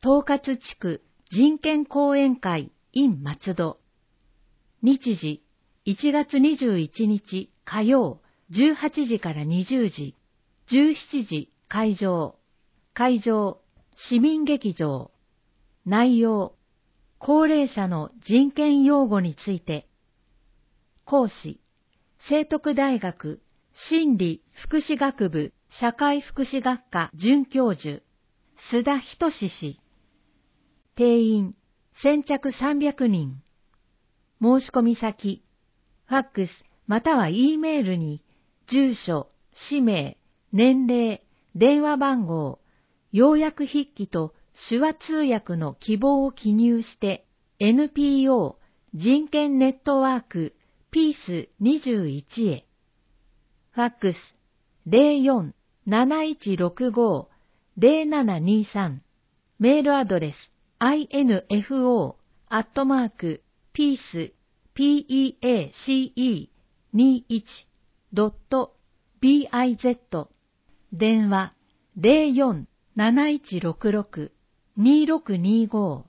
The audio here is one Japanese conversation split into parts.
統括地区人権講演会 in 松戸。日時、1月21日火曜、18時から20時、17時会場。会場、市民劇場。内容、高齢者の人権擁護について。講師、聖徳大学心理福祉学部社会福祉学科准教授、須田仁氏。定員、先着300人。申し込み先、ファックスまたは E メールに、住所、氏名、年齢、電話番号、要約筆記と手話通訳の希望を記入して、NPO 人権ネットワークピース21へ。ファックス 04-7165-0723。メールアドレス info@peace21.biz。電話04-7166-2625。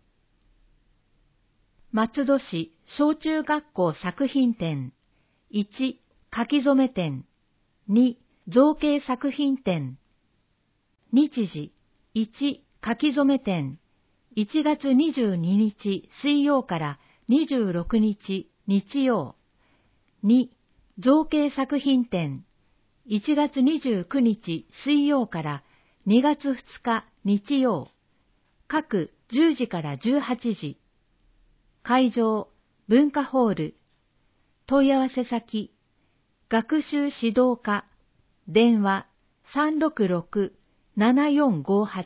松戸市小中学校作品展。1、書き初め展。2、造形作品展。日時、1、書き初め展。1月22日水曜から26日日曜。2、造形作品展。1月29日水曜から2月2日日曜。各10時から18時。会場、文化ホール。問い合わせ先、学習指導課。電話366-7458。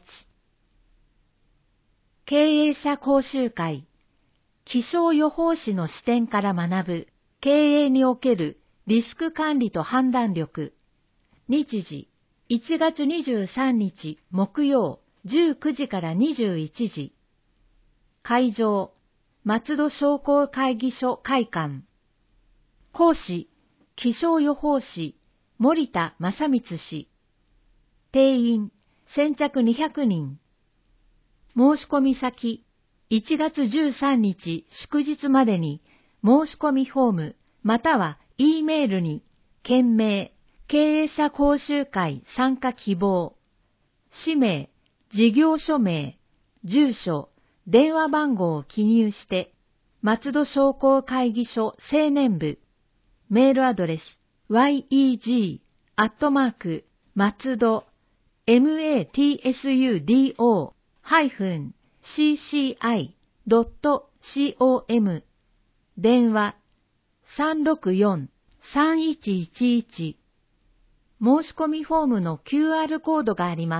経営者講習会。気象予報士の視点から学ぶ経営におけるリスク管理と判断力。日時、1月23日木曜19時から21時。会場、松戸商工会議所会館。講師、気象予報士、森田正光氏。定員、先着200人。申し込み先、1月13日祝日までに申し込みフォームまたは E メールに、件名、経営者講習会参加希望、氏名、事業所名、住所、電話番号を記入して、松戸商工会議所青年部、メールアドレス yeg@matsudo-cci.com。 電話364-3111。申し込みフォームの QR コードがあります。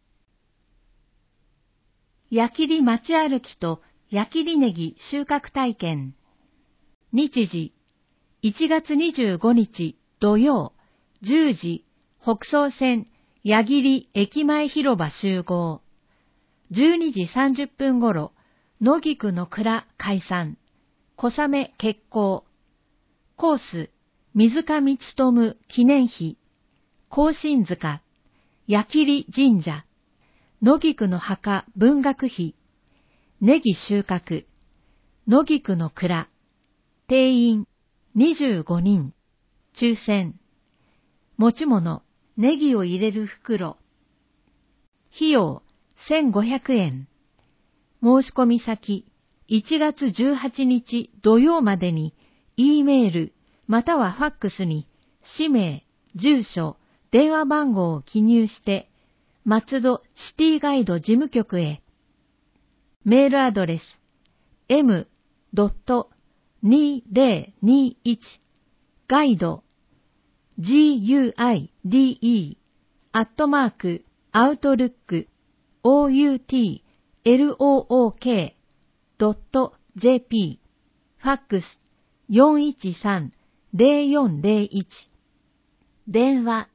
矢切町歩きと矢切ネギ収穫体験。日時、1月25日土曜10時、北総線矢切駅前広場集合。12時30分頃、野木区の蔵解散、小雨決行。コース、水上勉記念碑、庚申塚、矢切神社、野木区の墓文学碑、ネギ収穫、野木区の蔵。定員25人。抽選。持ち物、ネギを入れる袋。費用1500円。申し込み先、1月18日土曜までに E メールまたはファックスに氏名、住所、電話番号を記入して松戸シティガイド事務局へ。メールアドレス m.2021 ガイド guide@outlook.jp。 ファックス413-0401。電話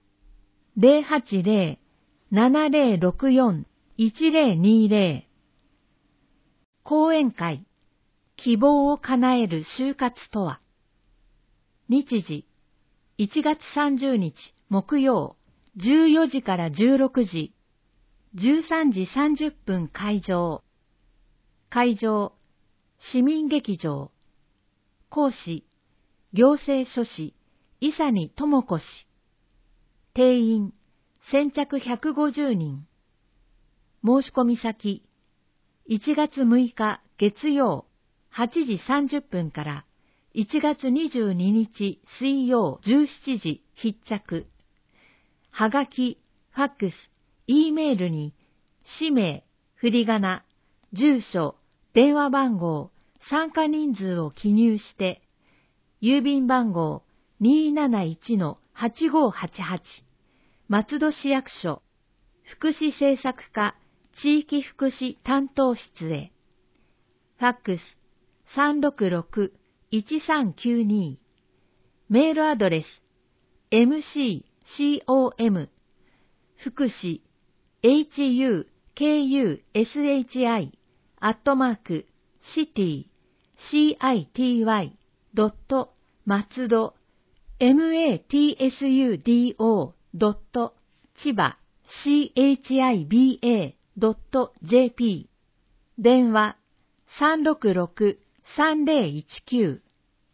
080-7064-1020。講演会、希望を叶える就活とは。日時、1月30日木曜14時から16時。 13時30分開場。会場、市民劇場。講師、行政書士、伊佐に智子氏。定員、先着150人。申し込み先、1月6日月曜8時30分から1月22日水曜17時必着。はがき、ファックス、E メールに、氏名、振り仮名、住所、電話番号、参加人数を記入して、郵便番号 271-8588 松戸市役所福祉政策課地域福祉担当室へ。ファックス 366-1392 メールアドレス mccom 福祉 hukushi @city松戸 matsudo 千葉 chiba.jp 電話 366-3019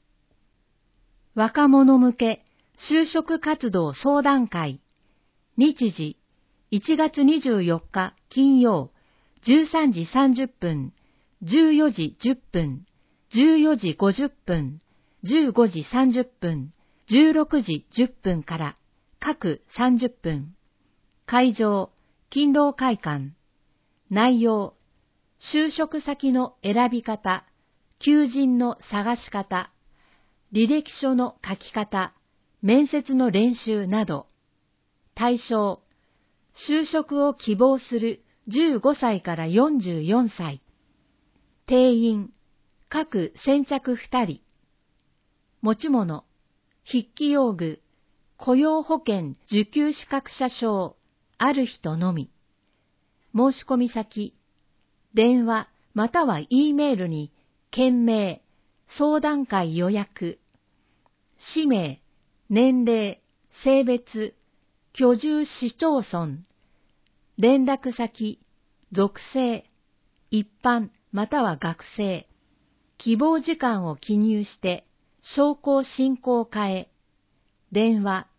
若者向け就職活動相談会。日時1月24日金曜13時30分、14時10分、14時50分、15時30分、16時10分から各30分。会場、勤労会館。内容、就職先の選び方、求人の探し方、履歴書の書き方、面接の練習など。対象、就職を希望する15歳から44歳。定員、各先着2人。持ち物、筆記用具、雇用保険受給資格者証、ある人のみ。申し込み先、電話または E メールに、件名、相談会予約、氏名、年齢、性別、居住市町村、連絡先、属性、一般または学生、希望時間を記入して、商工振興課へ。電話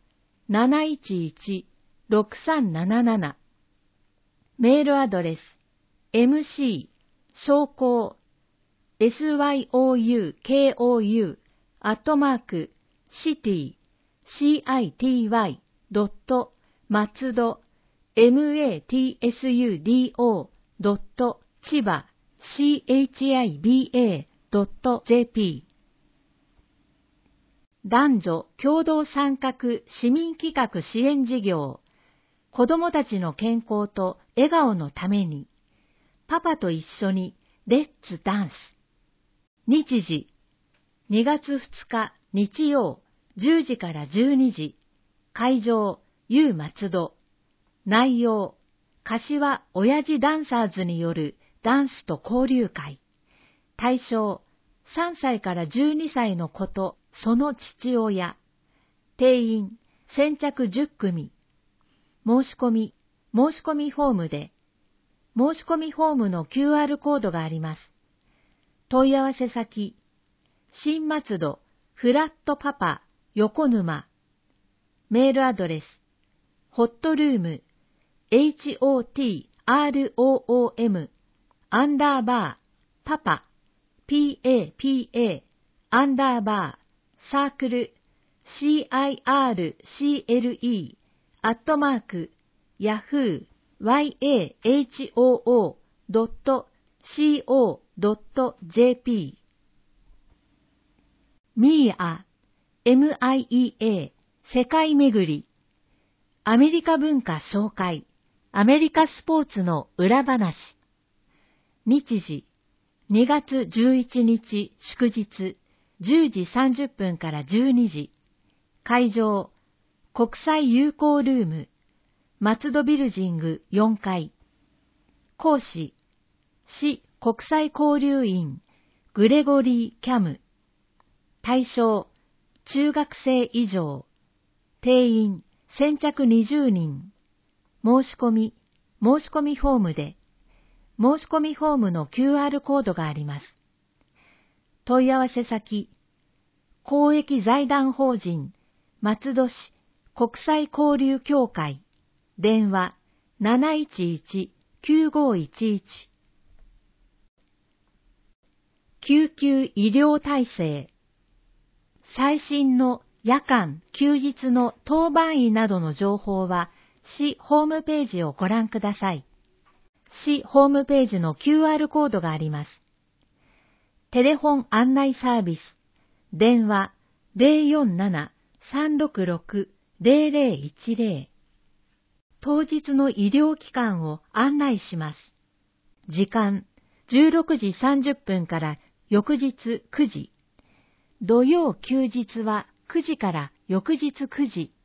711-6377 メールアドレス mc 商工 syoukou @city 松戸 matsudo 千葉 chiba.jp 男女共同参画市民企画支援事業。子どもたちの健康と笑顔のために、パパと一緒にレッツダンス。日時、2月2日日曜10時から12時。会場、U 松戸。内容、柏親父ダンサーズによるダンスと交流会。対象、3歳から12歳の子とその父親。定員、先着10組。申し込みフォームで、申し込みフォームの QR コードがあります。問い合わせ先、新松戸フラットパパ横沼。メールアドレス、ホットルーム、HOTROOM、パパ、PAPA、サークル、CIRCLE、yahoo.co.jp。 MIEA、MIEA、世界巡り。アメリカ文化紹介、アメリカスポーツの裏話。日時、2月11日祝日、10時30分から12時。会場、国際友好ルーム、松戸ビルジング4階。講師、市国際交流員、グレゴリー・キャム。対象、中学生以上。定員、先着20人。申し込み、 申し込みフォームで、申し込みフォームの QR コードがあります。問い合わせ先、公益財団法人松戸市国際交流協会、電話 711-9511。救急医療体制、最新の夜間・休日の当番医などの情報は、市ホームページをご覧ください。市ホームページの QR コードがあります。テレフォン案内サービス、電話 047-366-0010。当日の医療機関を案内します。時間、16時30分から翌日9時。土曜休日は9時から翌日9時。